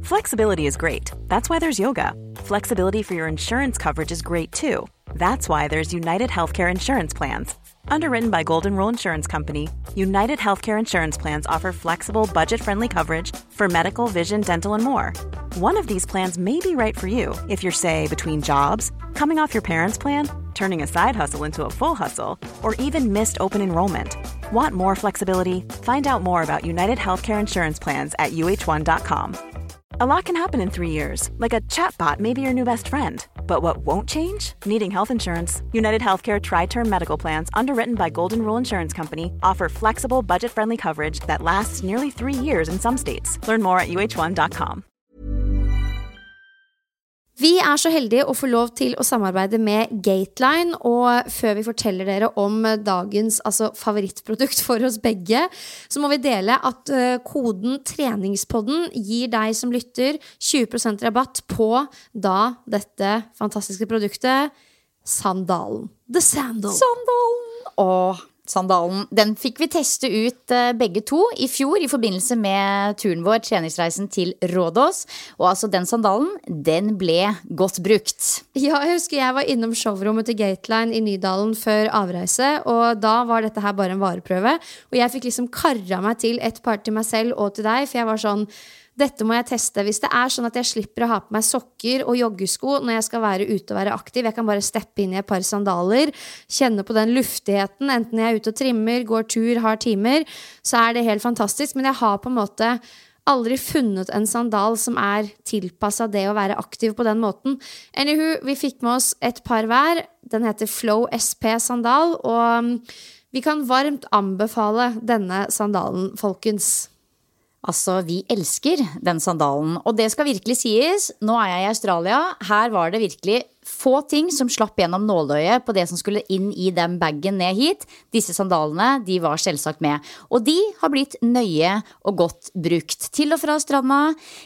Flexibility is great. That's why there's yoga. Flexibility for your insurance coverage is great too. That's why there's United Healthcare Insurance Plans. Underwritten by Golden Rule Insurance Company, United Healthcare Insurance Plans offer flexible, budget-friendly coverage for medical, vision, dental, and more. One of these plans may be right for you if you're, say, between jobs, coming off your parents' plan, turning a side hustle into a full hustle, or even missed open enrollment. Want more flexibility? Find out more about United Healthcare Insurance Plans at uh1.com. A lot can happen in 3 years, like a chatbot may be your new best friend. But what won't change? Needing health insurance. United Healthcare Tri-Term Medical Plans, underwritten by Golden Rule Insurance Company, offer flexible, budget-friendly coverage that lasts nearly 3 years in some states. Learn more at uh1.com. Vi så heldige å få lov til å samarbeide med Gateline, og før vi forteller dere om dagens favorittprodukt for oss begge, så må vi dele at koden treningspodden gir deg som lytter 20% rabatt på da dette fantastiske produktet, sandalen. The Sandal. Sandalen. Sandalen, den fikk vi teste ut begge to I fjor I forbindelse med turen vår, treningsreisen til Rådås. Og altså den sandalen, den ble godt brukt. Ja, jeg husker jeg var innom showrommet til Gateline I Nydalen før avreise, og da var dette her bare en vareprøve. Og jeg fikk liksom karret meg til et par til meg selv og til deg, for jeg var sånn, dette må jeg teste. Hvis det sånn at jeg slipper å ha på meg sokker og joggesko når jeg skal være ute og være aktiv, jeg kan bare steppe inn I et par sandaler, kjenne på den luftigheten, enten jeg ute og trimmer, går tur, har timer, så det helt fantastisk. Men jeg har på en måte aldri funnet en sandal som tilpasset det å være aktiv på den måten. Anywho, vi fikk med oss et par hver. Den heter Flow SP sandal, og vi kan varmt anbefale denne sandalen, folkens. Altså, vi elsker den sandalen, og det skal virkelig sies, nå jeg I Australia, her var det virkelig få ting som slapp gjennom nåløyet på det som skulle inn I den baggen ned hit. Disse sandalene, de var selvsagt med, og de har blitt nøye og godt brukt. Til og fra stranda,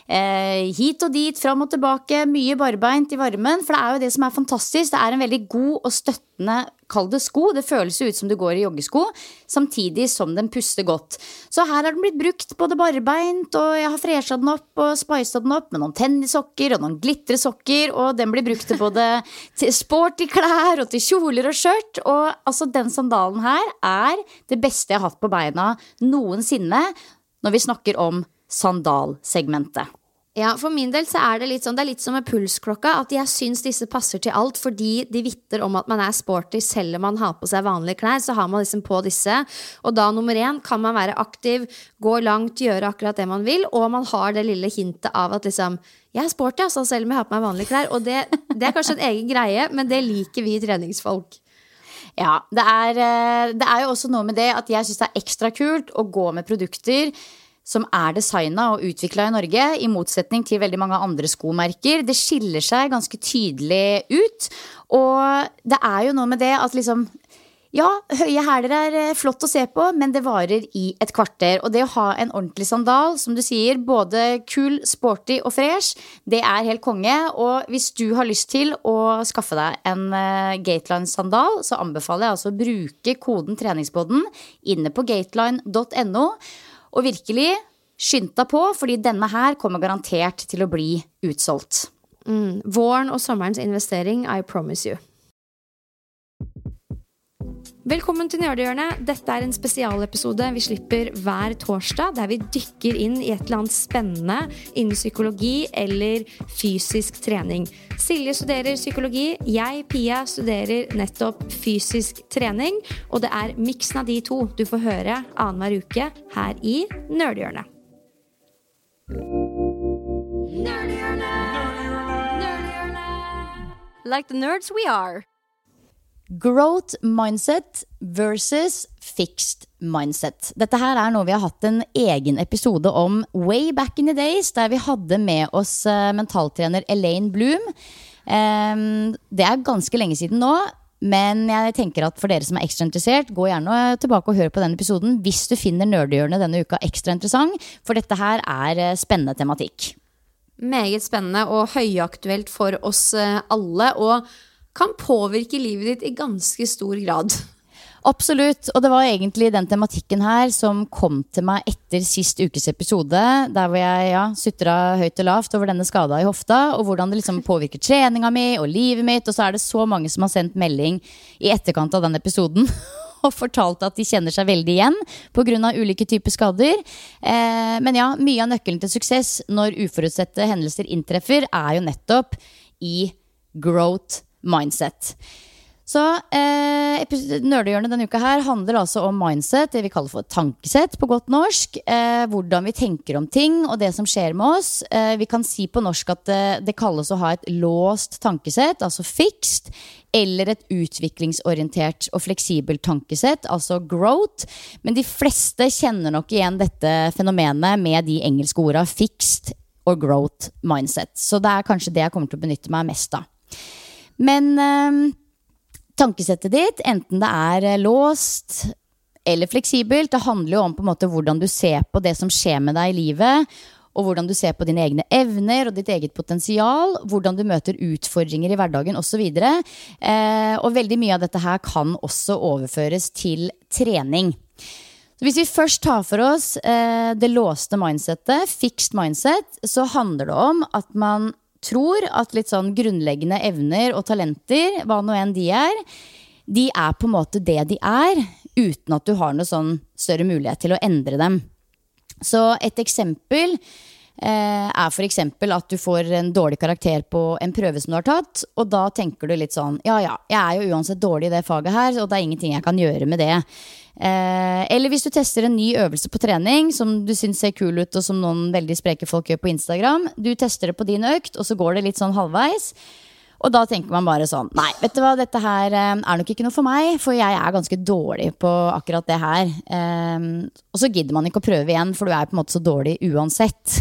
hit og dit, fram og tilbake, mye barbeint I varmen, for det jo det som fantastisk, det en veldig god og støttende kall det sko, det føles ut som du går I joggesko, samtidig som den puster godt. Så her har den blitt brukt både barbeint, og jeg har freshet den opp og spicet den opp med noen tennissokker og noen glitresokker, og den blir brukt til både til sporty klær og til kjoler og skjørt, og altså den sandalen her det beste jeg har hatt på beina noensinne når vi snakker om sandalsegmentet. Ja, for min del så det litt sånn, det litt som med pulsklokka, at jeg synes disse passer til alt, fordi de vitter om at man sporty, selv om man har på seg vanlige klær, så har man liksom på disse, og da nummer 1, kan man være aktiv, gå langt, gjøre akkurat det man vil, og man har det lille hintet av at liksom, jeg sporty, altså, selv om jeg har på meg vanlige klær, og det kanskje en egen greie, men det liker vi treningsfolk. Ja, det jo også noe med det at jeg synes det ekstra kult å gå med produkter som designet og utviklet I Norge, I motsetning til veldig mange andre skomerker. Det skiller seg ganske tydelig ut, og det jo noe med det at liksom, ja, høye hæler flott å se på, men det varer I et kvarter, og det å ha en ordentlig sandal, som du sier, både kul, sporty og fresh, det helt konge, og hvis du har lyst til å skaffe deg en Gateline sandal, så anbefaler jeg altså å bruke koden treningspodden inne på gateline.no, og virkelig skynd deg på, fordi denne her kommer garantert til å bli utsolgt. Våren og sommerens investering, I promise you. Velkommen til Nerdehjørnet. Dette en spesialepisode vi slipper hver torsdag, der vi dykker inn I et eller annet spennende innen psykologi eller fysisk trening. Silje studerer psykologi, jeg, Pia, studerer nettopp fysisk trening, og det miksen av de to du får høre annenhver uke her I Nerdehjørnet. Like the nerds we are. Growth mindset versus fixed mindset. Dette her noe vi har hatt en egen episode om way back in the days, der vi hadde med oss mentaltrener Elaine Bloom. Det ganske lenge siden nå, men jeg tenker at for dere som ekstra interessert, gå gjerne tilbake og hør på den episoden hvis du finner Nerdehjørnet denne uka ekstra interessant, for dette her spennende tematikk. Meget spennende og høyaktuelt for oss alle, og kan påvirke livet ditt I ganske stor grad. Absolutt, og det var egentlig den tematikken her som kom til meg etter sist ukes episode, der hvor jeg sutret høyt og lavt over denne skada I hofta, og hvordan det liksom påvirker treninga mi og livet mitt, og så det så mange som har sendt melding I etterkant av den episoden, og fortalt at de kjenner seg veldig igjen på grunn av ulike typer skader. Men ja, mye av nøkkelen til suksess når uforutsette hendelser inntreffer, jo nettopp I growth mindset. Så Nerdehjørnet denne uka her handler altså om mindset, det vi kaller for tankesett på godt norsk, hvordan vi tenker om ting og det som skjer med oss. Vi kan si på norsk at det kalles å ha et låst tankesett, altså fixed, eller et utviklingsorientert og fleksibelt tankesett, altså growth. Men de fleste kjenner nok igjen dette fenomenet med de engelske ordene fixed og growth mindset. Så det kanskje det jeg kommer til å benytte meg mest av. Men tankesettet ditt, enten det låst eller fleksibelt, det handler jo om på en måte hvordan du ser på det som skjer med deg I livet, og hvordan du ser på dine egne evner og ditt eget potensial, hvordan du møter utfordringer I hverdagen og så videre. Og veldig mye av dette her kan også overføres til trening. Så hvis vi først tar for oss det låste mindsetet, fixed mindset, så handler det om at man tror at litt sånn grunnleggende evner og talenter, hva nå enn de de på en måte det de uten at du har noe sånn større mulighet til å endre dem. Så et eksempel for eksempel at du får en dårlig karakter på en prøve som du har tatt, og da tenker du litt sånn, jeg jo uansett dårlig I det faget her, og det ingenting jeg kan gjøre med det. Eller hvis du tester en ny øvelse på trening som du synes ser kul ut, og som noen veldig spreke folk gjør på Instagram, du tester det på din økt, og så går det litt sånn halvveis, og da tenker man bare sånn, nei, vet du hva, dette her nok ikke noe for meg, for jeg ganske dårlig på akkurat det her. Og så gidder man ikke å prøve igjen, for du på en måte så dårlig uansett.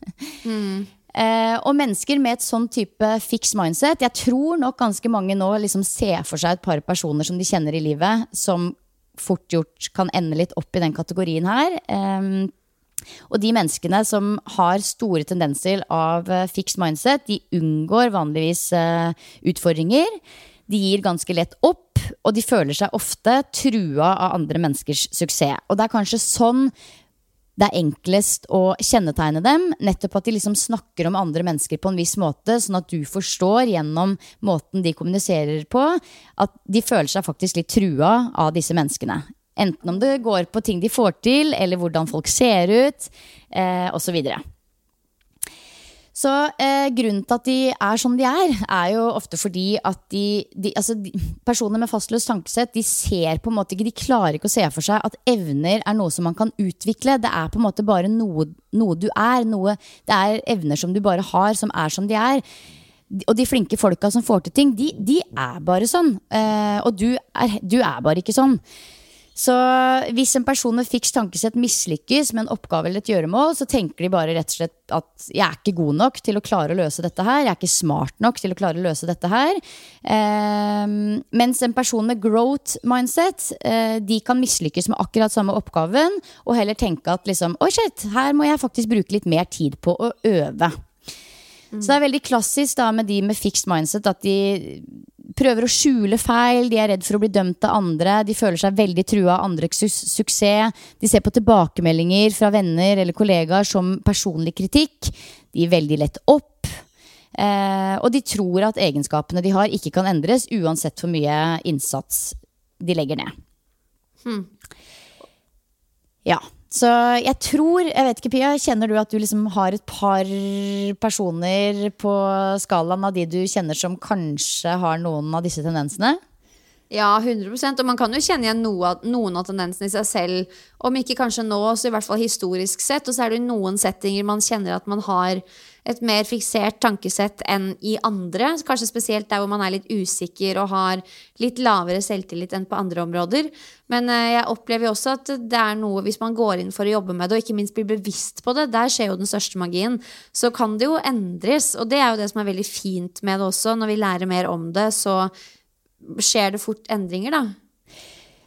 Og mennesker med et sånn type fixed mindset, jeg tror nok ganske mange nå liksom ser for seg et par personer som de kjenner I livet, som fort gjort kan ende litt opp I den kategorien her. Og de menneskene som har store tendenser av fixed mindset, de unngår vanligvis utfordringer, de gir ganske lett opp, og de føler seg ofte trua av andre menneskers suksess. Og det kanskje sånn det enklest å kjennetegne dem, nettopp at de liksom snakker om andre mennesker på en viss måte, sånn at du forstår gjennom måten de kommuniserer på, at de føler seg faktisk litt trua av disse menneskene. Enten om det går på ting de får til, eller hvordan folk ser ut, og så videre. Så grunnen til at de som de jo ofte fordi at personer med fastløst tankesett, de ser på en måte ikke, de klarer ikke å se for seg at evner noe som man kan utvikle. Det på en måte bare noe du det evner som du bare har, som som de Og de flinke folka som får til ting, de bare sånn. Og du bare ikke sånn. Så hvis en person med fiks tankesett mislykkes med en oppgave eller et gjøremål, så tenker de bare rett og slett at jeg ikke god nok til å klare å løse dette her, jeg ikke smart nok til å klare å løse dette her. Mens en person med growth mindset, de kan mislykkes med akkurat samme oppgaven, og heller tenke at liksom, oi shit, her må jeg faktisk bruke litt mer tid på å øve. Så det veldig klassisk da med de med fixed mindset at de prøver å skjule feil, de redd for å bli dømt av andre, de føler seg veldig trua av andres suksess, de ser på tilbakemeldinger fra venner eller kollegaer som personlig kritikk, de gir veldig lett opp, og de tror at egenskapene de har ikke kan endres uansett hvor mye innsats de legger ned. Ja. Så jeg tror, jeg vet ikke Pia, kjenner du at du liksom har et par personer på skalaen av de du kjenner som kanskje har noen av disse tendensene? Ja, 100%, og man kan jo kjenne igjen noen av tendensene I seg selv, om ikke kanskje nå, så I hvert fall historisk sett, og så det jo noen settinger man kjenner at man har et mer fiksert tankesett enn I andre, kanskje spesielt der hvor man litt usikker og har litt lavere selvtillit enn på andre områder, men jeg opplever jo også at det noe, hvis man går inn for å jobbe med det, og ikke minst blir bevisst på det, der skjer jo den største magien, så kan det jo endres, og det jo det som veldig fint med det også, når vi lærer mer om det, så skjer det fort endringer da.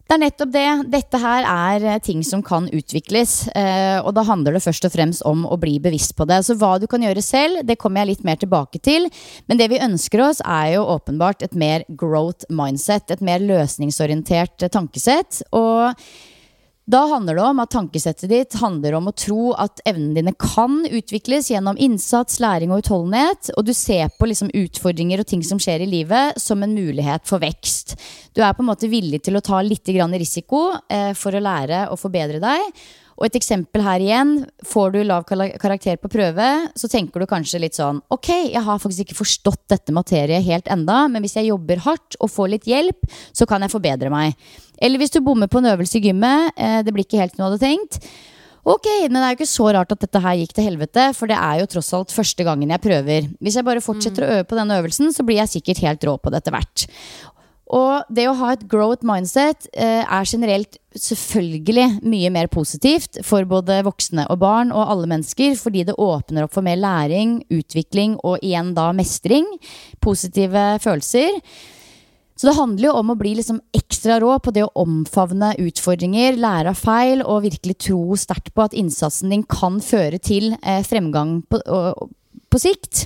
Det nettopp det. Dette her ting som kan utvikles, og da handler det først og fremst om å bli bevisst på det. Så hva du kan gjøre selv, det kommer jeg litt mer tilbake til. Men det vi ønsker oss jo åpenbart et mer growth mindset, et mer løsningsorientert tankesett. Og da handler det om at tankesettet ditt handler om å tro at evnene dine kan utvikles gjennom innsats, læring og utholdenhet, og du ser på liksom utfordringer og ting som skjer i livet som en mulighet for vekst. Du på en måte villig til å ta litt grann risiko for å lære og forbedre deg. Og et eksempel her igjen, får du lav karakter på prøve, så tenker du kanskje litt sånn, ok, jeg har faktisk ikke forstått dette materiet helt enda, men hvis jeg jobber hardt og får litt hjelp, så kan jeg forbedre meg. Eller hvis du bommer på en øvelse i gymmet, det blir ikke helt noe du hadde tenkt. Ok, men det jo ikke så rart at dette her gikk til helvete, for det jo tross alt første gangen jeg prøver. Hvis jeg bare fortsetter å øve på denne øvelsen, så blir jeg sikkert helt rå på det etter hvert. Og det å ha et growth mindset generelt selvfølgelig mye mer positivt for både voksne og barn og alle mennesker, fordi det åpner opp for mer læring, utvikling og igjen da mestring, positive følelser. Så det handler jo om å bli liksom ekstra rå på det å omfavne utfordringer, lære av feil og virkelig tro sterkt på at innsatsen din kan føre til fremgang på sikt.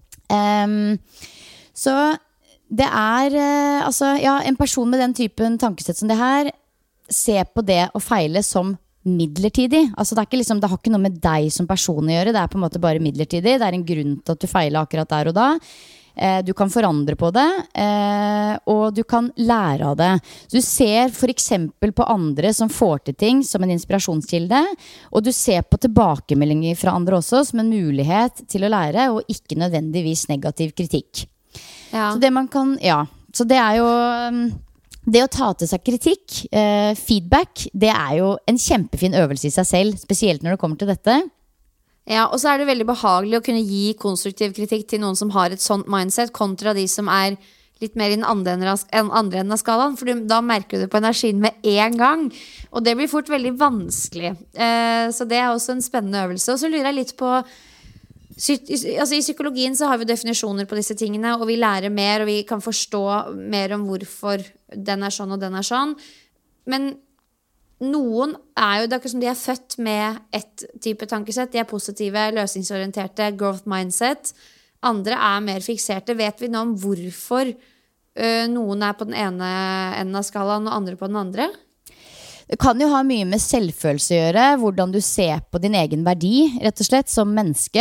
Så det altså, ja, en person med den typen tankesett som det her ser på det å feile som midlertidig. Altså det ikke liksom, det har ikke noe med deg som person å gjøre, det på en måte bare midlertidig. Det en grunn til at du feiler akkurat der og da. Du kan forandre på det, og du kan lære av det. Så du ser for eksempel på andre som får til ting som en inspirasjonskilde, og du ser på tilbakemeldinger fra andre også som en mulighet til å lære, og ikke nødvendigvis negativ kritikk. Ja. Så det man kan, ja, så det jo det å ta til seg kritikk, feedback, det jo en kjempefin øvelse i seg selv, spesielt når det kommer til dette. Ja, og så det veldig behagelig å kunne gi konstruktiv kritikk til noen som har et sånt mindset, kontra de som litt mer i den andre enden av skalaen, for da merker du det på energien med en gang, og det blir fort veldig vanskelig. Så det også en spennende øvelse. Og så lurer jeg litt på, altså i psykologien så har vi definisjoner på disse tingene, og vi lærer mer, og vi kan forstå mer om hvorfor den sånn og den sånn. Men noen jo, det akkurat som de født med et type tankesett. De positive, løsningsorienterte, growth mindset. Andre mer fikserte. Vet vi nå om hvorfor noen på den ene enden av skalaen og andre på den andre? Det kan jo ha mye med selvfølelse å gjøre, hvordan du ser på din egen verdi, rett og slett, som menneske.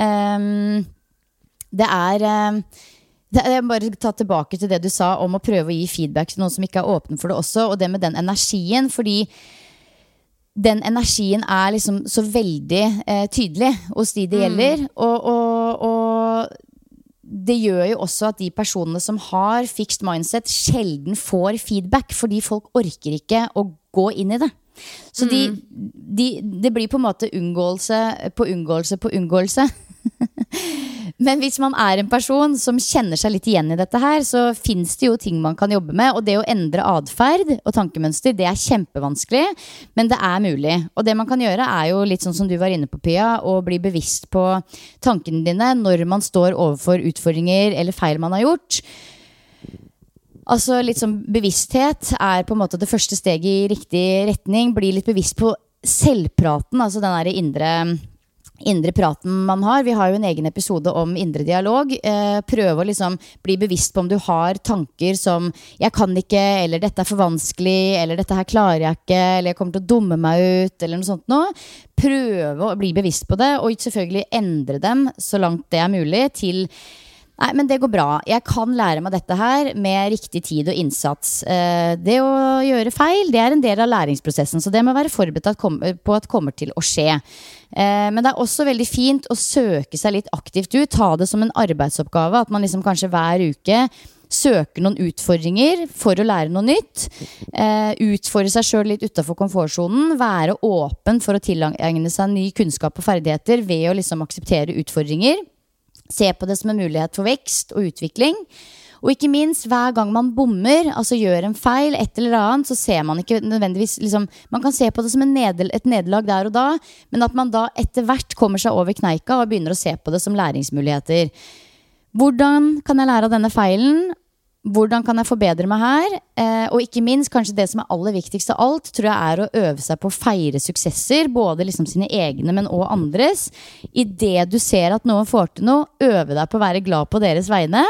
Det jeg bare ta tilbake til det du sa om å prøve å gi feedback til noen som ikke åpen for det også, og det med den energien, fordi den energien liksom så veldig tydelig hos de det gjelder, og det gjør jo også at de personene som har fixed mindset sjelden får feedback, fordi folk orker ikke å gå inn i det. Så det blir på en måte unngåelse på unngåelse på unngåelse. Men hvis man en person som kjenner seg litt igjen i dette her, så finnes det jo ting man kan jobbe med, og det å endre adferd og tankemønster, det kjempevanskelig, men det mulig. Og det man kan gjøre jo litt sånn som du var inne på, Pia, å bli bevisst på tankene dine når man står overfor utfordringer eller feil man har gjort. Altså litt sånn bevissthet på en måte det første steget i riktig retning. Bli litt bevisst på selvpraten, altså den der indre praten man har. Vi har jo en egen episode om indre dialog. Prøve å liksom bli bevisst på om du har tanker som jeg kan ikke, eller dette for vanskelig, eller dette her klarer jeg ikke, eller jeg kommer til å dumme meg ut, eller noe sånt noe. Prøve å bli bevisst på det, og selvfølgelig endre dem så langt det mulig til nei, men det går bra. Jeg kan lære meg dette her med riktig tid og innsats. Det å gjøre feil, det en del av læringsprosessen, så det må være forberedt på at kommer til å skje. Men det også veldig fint å søke seg litt aktivt ut, ta det som en arbeidsoppgave, at man liksom kanskje hver uke søker noen utfordringer for å lære noe nytt, utfordre seg selv litt utenfor komfortsonen, være åpen for å tilegne seg ny kunnskap og ferdigheter ved å liksom akseptere utfordringer. Se på det som en mulighet for vekst og utvikling. Og ikke minst, hver gang man bommer, altså gjør en feil, et eller annet, så ser man ikke nødvendigvis, liksom, man kan se på det som et nederlag der og da, men at man da etter hvert kommer seg over kneika og begynner å se på det som læringsmuligheter. Hvordan kan jeg lære av denne feilen? hvordan kan jeg forbedre meg her? Og ikke minst, kanskje det som aller viktigst av alt, tror jeg å øve seg på å feire suksesser, både liksom sine egne, men også andres. I det du ser at noen får til noe, øve deg på å være glad på deres vegne.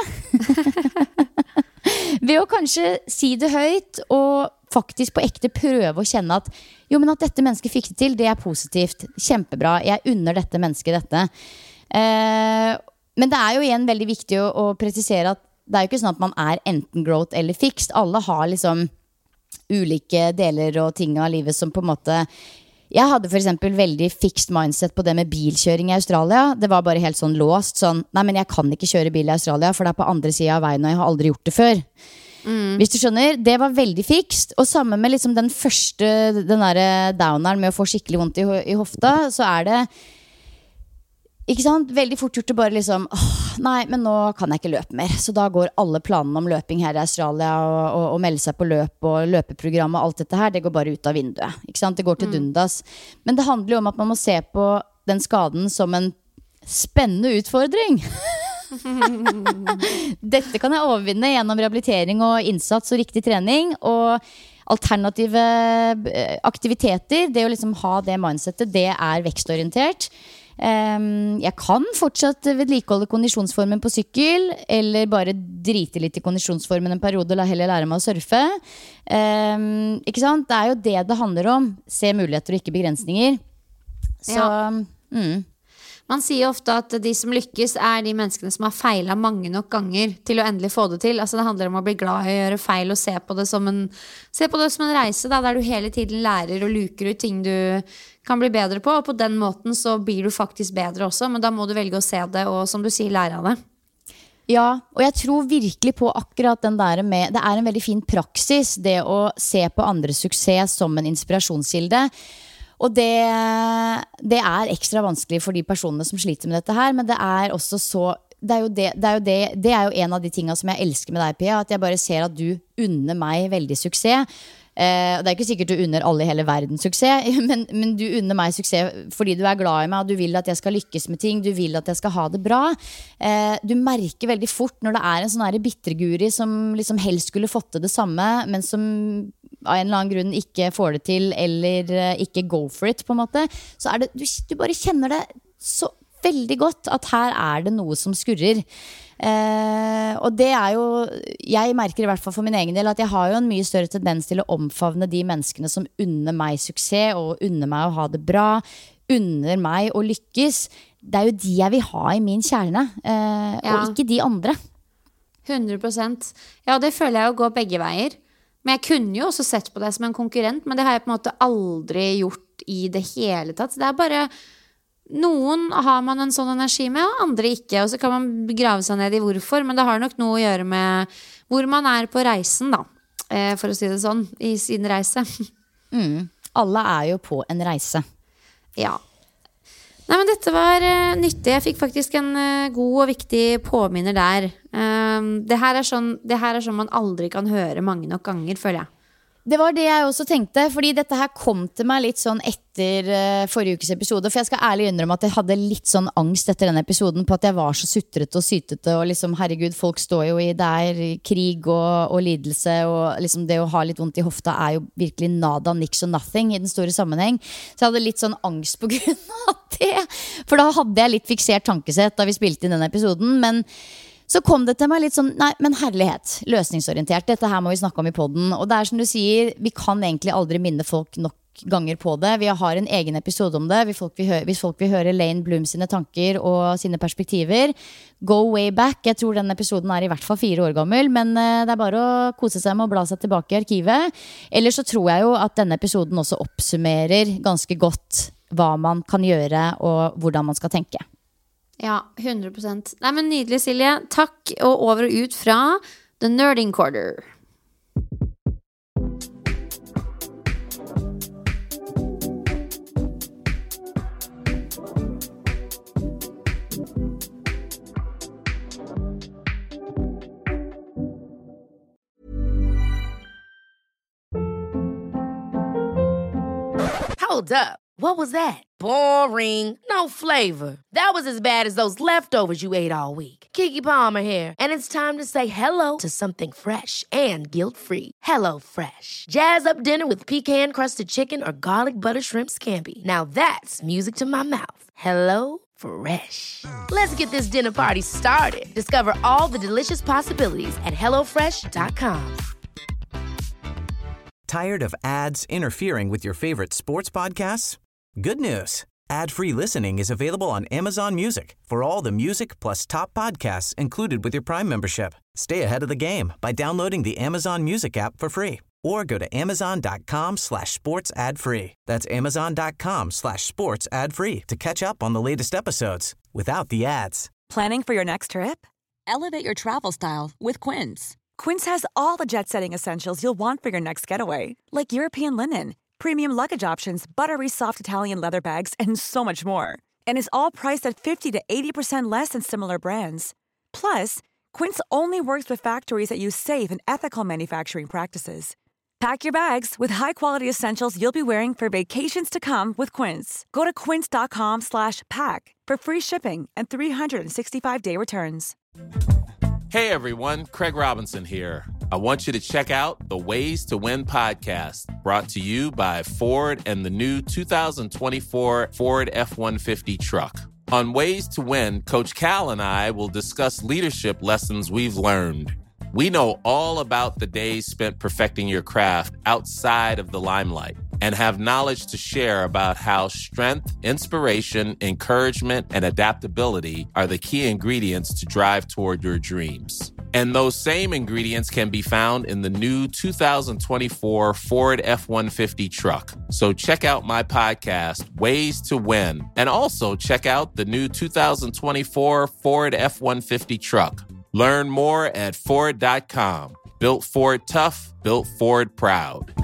Ved å kanskje si det høyt, og faktisk på ekte prøve å kjenne at jo, men at dette mennesket fikk det til, det positivt. Kjempebra, jeg unner dette mennesket dette. Men det jo igjen veldig viktig å presisere at det jo ikke sånn at man enten growth eller fixed. Alle har liksom ulike deler og ting av livet som på en måte. Jeg hadde for eksempel veldig fixed mindset på det med bilkjøring I Australia. Det var bare helt sånn låst sånn, nei, men jeg kan ikke kjøre bil I Australia, for det på andre siden av veien, og jeg har aldri gjort det før. Hvis du skjønner, det var veldig fixed. Og sammen med liksom den første, den der downeren med å få skikkelig vondt I hofta, så det ikke sant, veldig fort gjort å bare liksom nei, men nå kan jeg ikke løpe mer. Så da går alle planene om løping her I Australia og melde seg på løp og løpeprogram og alt dette her, det går bare ut av vinduet, ikke sant, det går til dundas. Men det handler jo om at man må se på den skaden som en spennende utfordring. Dette kan jeg overvinne gjennom rehabilitering og innsats og riktig trening og alternative aktiviteter. Det å liksom ha det mindsetet, det vekstorientert. Jeg kan fortsatt vedlikeholde kondisjonsformen på sykkel, eller bare drite litt I kondisjonsformen en periode og heller lære meg å surfe. Ikke sant? Det jo det handler om. Se muligheter og ikke begrensninger. Så Man sier ofte at de som lykkes de menneskene som har feilet mange nok ganger til å endelig få det til. Altså det handler om å bli glad I å gjøre feil og se på det som en reise da, der du hele tiden lærer og luker ut ting du kan bli bedre på, og på den måten så blir du faktisk bedre også, men da må du velge å se det og som du sier, lære av det. Ja, og jeg tror virkelig på akkurat den der med, det en veldig fin praksis, det å se på andres suksess som en inspirasjonskilde. Og det ekstra vanskelig for de personene som sliter med dette her, men det også så det jo en av de tingene som jeg elsker med deg, Pia, at jeg bare ser at du unner meg veldig suksess. Det ikke sikkert du unner alle I hele verden suksess, men du unner meg suksess fordi du glad I meg, og du vil at jeg skal lykkes med ting, du vil at jeg skal ha det bra. Du merker veldig fort når det en sånn her bitterguri som liksom helst skulle fått til det samme, men som av en eller annen grunn ikke får det til, eller ikke go for it på en måte, så det, du bare kjenner det så veldig godt at her det noe som skurrer. Og det jo, jeg merker I hvert fall for min egen del at jeg har jo en mye større tendens til å omfavne de menneskene som unner meg suksess og unner meg å ha det bra, unner meg å lykkes. Det jo de jeg vil ha I min kjerne, og ikke de andre. 100%. Ja, det føler jeg å gå begge veier. Men jeg kunne jo også sett på det som en konkurrent, men det har jeg på en måte aldri gjort I det hele tatt. Så det bare noen har man en sånn energi med, og andre ikke. Og så kan man grave seg ned I hvorfor, men det har nok noe å gjøre med hvor man på reisen da, for å si det sånn, I sin reise. Alle jo på en reise. Ja. Nei, men dette var nyttig. Jeg fikk faktisk en god og viktig påminner der. Det her sånn man aldri kan høre mange nok ganger, føler jeg. Det var det jeg også tenkte, fordi dette her kom til meg litt sånn etter forrige ukes episode, for jeg skal ærlig innrømme at jeg hadde litt sånn angst etter denne episoden på at jeg var så sutrete og sytete, og liksom, herregud, folk står jo I krig og lidelse, og liksom det å ha litt vondt I hofta jo virkelig nada, niks og nothing I den store sammenheng, så jeg hadde litt sånn angst på grunn av det, for da hadde jeg litt fiksert tankesett da vi spilte inn denne episoden, men så kom det til meg litt sånn, nei, men herlighet, løsningsorientert, dette her må vi snakke om I podden, og det som du sier, vi kan egentlig aldri minne folk nok ganger på det, vi har en egen episode om det, hvis folk vil høre Lane Bloom sine tanker og sine perspektiver, go way back, jeg tror den episoden I hvert fall 4 år gammel, men det bare å kose seg med å bla seg tilbake I arkivet, eller så tror jeg jo at denne episoden også oppsummerer ganske godt hva man kan gjøre og hvordan man skal tenke. Ja, 100%. Nei, men nydelig, Silje. Takk, og over og ut fra The Nerding Quarter. Hold up. What was that? Boring. No flavor. That was as bad as those leftovers you ate all week. Keke Palmer here, and it's time to say hello to something fresh and guilt-free. Hello Fresh. Jazz up dinner with pecan-crusted chicken or garlic butter shrimp scampi. Now that's music to my mouth. Hello Fresh. Let's get this dinner party started. Discover all the delicious possibilities at hellofresh.com. Tired of ads interfering with your favorite sports podcasts? Good news. Ad-free listening is available on Amazon Music for all the music plus top podcasts included with your Prime membership. Stay ahead of the game by downloading the Amazon Music app for free or go to amazon.com/sports ad free. That's amazon.com/sports ad free to catch up on the latest episodes without the ads. Planning for your next trip? Elevate your travel style with Quince. Quince has all the jet-setting essentials you'll want for your next getaway, like European linen, premium luggage options, buttery soft Italian leather bags, and so much more. And is all priced at 50 to 80% less than similar brands. Plus, Quince only works with factories that use safe and ethical manufacturing practices. Pack your bags with high-quality essentials you'll be wearing for vacations to come with Quince. Go to quince.com/pack for free shipping and 365-day returns. Hey everyone, Craig Robinson here. I want you to check out the Ways to Win podcast, brought to you by Ford and the new 2024 Ford F-150 truck. On Ways to Win, Coach Cal and I will discuss leadership lessons we've learned. We know all about the days spent perfecting your craft outside of the limelight and have knowledge to share about how strength, inspiration, encouragement, and adaptability are the key ingredients to drive toward your dreams. And those same ingredients can be found in the new 2024 Ford F-150 truck. So check out my podcast, Ways to Win, and also check out the new 2024 Ford F-150 truck. Learn more at Ford.com. Built Ford tough, built Ford proud.